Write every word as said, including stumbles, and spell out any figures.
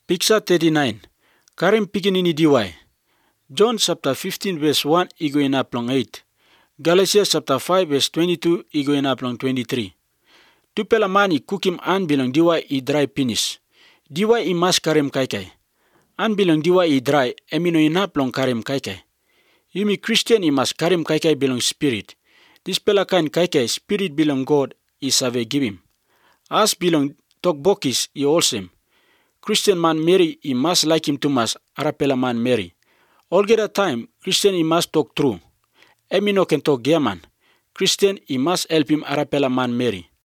Picture thirty-nine. Karim pikinini diwai. John chapter fifteen verse one igo inap long eight. Galatians chapter five verse twenty-two igo inap long twenty-three. Tupela mani kukim an bilang diwai i dry finish. Diwai i mas karim kaikai. An bilang diwai i dry emino inap long karim kaikai. Yumi Christian i mas karim kaikai bilang spirit. This pela kain kaikai spirit bilang God is have give him. As bilang tok bokis i olsem. Christian man Mary i must like him too much arapela man Mary. All get a time Christian i must talk true. Emino can talk German. Christian i must help him arapela man Mary.